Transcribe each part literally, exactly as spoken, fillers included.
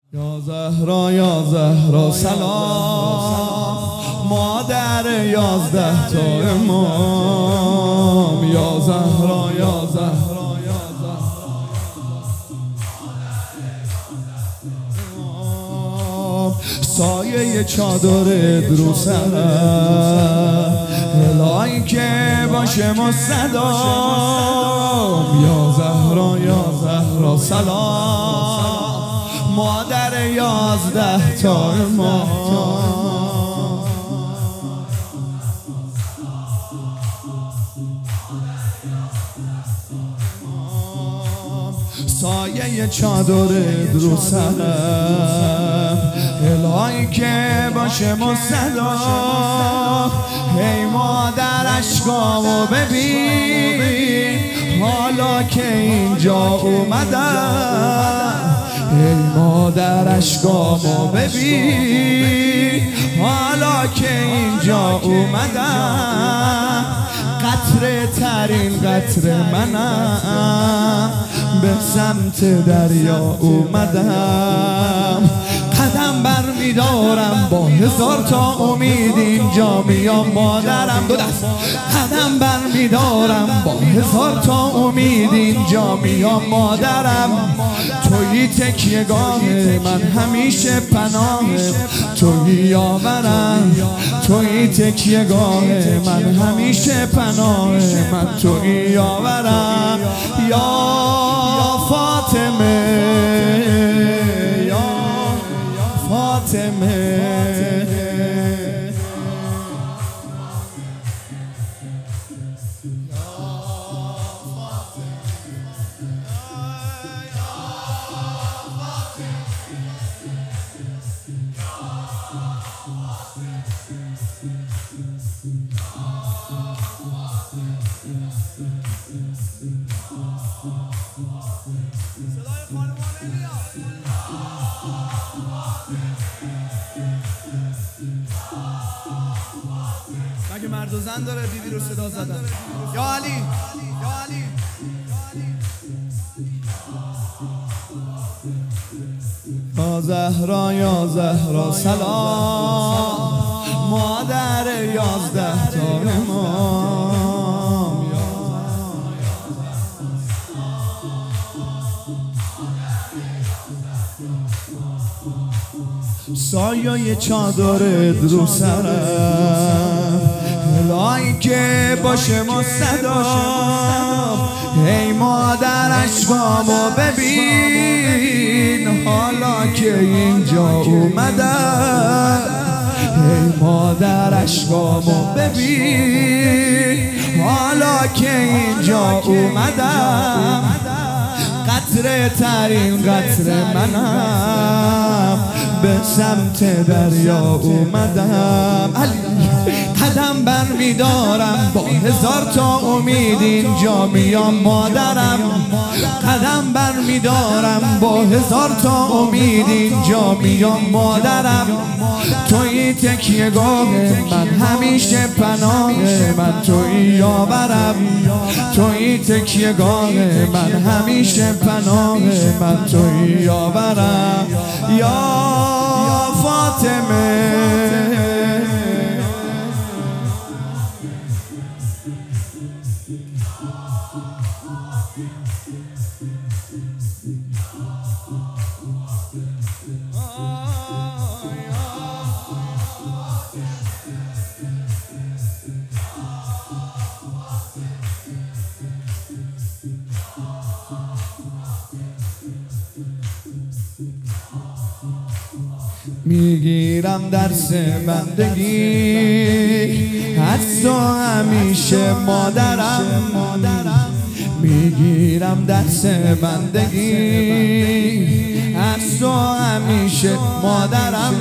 یا زهرا یا زهرا سلام، مادر یازده تا امام. یا زهرا یا زهرا یا زهرا سایه چادرت رو سرم، الهی که باشه مستدام. یا زهرا یا زهرا سلام، مادر یازده تا امام. سایه چادرت رو سرم، الهی که باشه مستدام. ای مادر اشکامو ببین، حالا که اینجا اومدم. ای مادر اشکامو ببین، حالا که اینجا اومدم. قطره ترین قطره منم، به سمت دریا اومدم. قدم بر میدارم با هزار تا امید اینجا میام مادرم. دو دست قدم بر میدارم با هزار تا امید اینجا میام مادرم. تویی تکیهگاه من، همیشه پناه تویی یاورم. تویی تکیهگاه من، همیشه پناه من تویی یاورم. یا فاطمه یا فاطمه مگه مرد و زن داره بیبی رو صدا زدن؟ یا علی یا علی یا زهرا یا زهرا سلام، مادر یازده تا امام. سایه چادرت رو سرم، الهی که باشه مستدام. ای مادر اشکامو ببین، حالا که اینجا اومدم. ای مادر اشکامو ببین، حالا که اینجا اومدم. قطره ترین قطره منم، به سمت دریا اومدم. علی قدم بر میدارم با هزار تا امید اینجا میام مادرم. قدم بر میدارم با هزار تا امید اینجا میام مادرم. تویی تکیهگاه من، همیشه پناه من تویی یاورم. تویی تکیهگاه من، همیشه پناه من تویی یاورم. یا فاطمه میگیرم درس بندگی از تو همیشه مادرم. میگیرم درس بندگی از تو همیشه مادرم.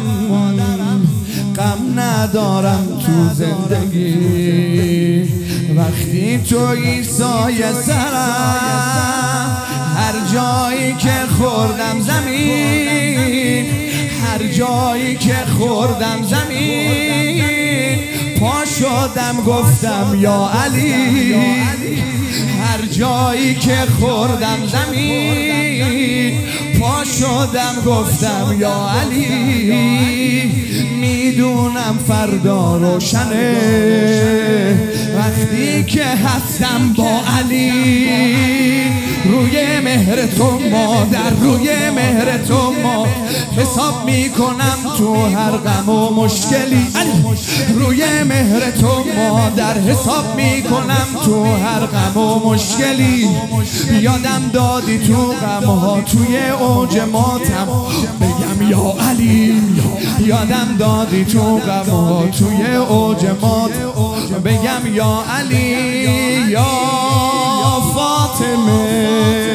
غم ندارم تو زندگی وقتی تویی سایه سرم. هر جایی که خوردم زمین، هر جایی که خوردم زمین، پا شدم گفتم یا علی. هر جایی که خوردم زمین، پا پا شدم گفتم یا علی میدونم فردا روشنه وقتی که هستم با علی روی مهر تو مادر روی مهر تو ما حساب میکنم تو هر غم و مشکلی روی مهر تو مادر حساب میکنم تو هر غم و مشکلی یادم دادی تو غم ها توی اوج ماتم بگم یا علی یادم دادی تو غم ها توی اوج ماتم بگم یا علی یا فاطمه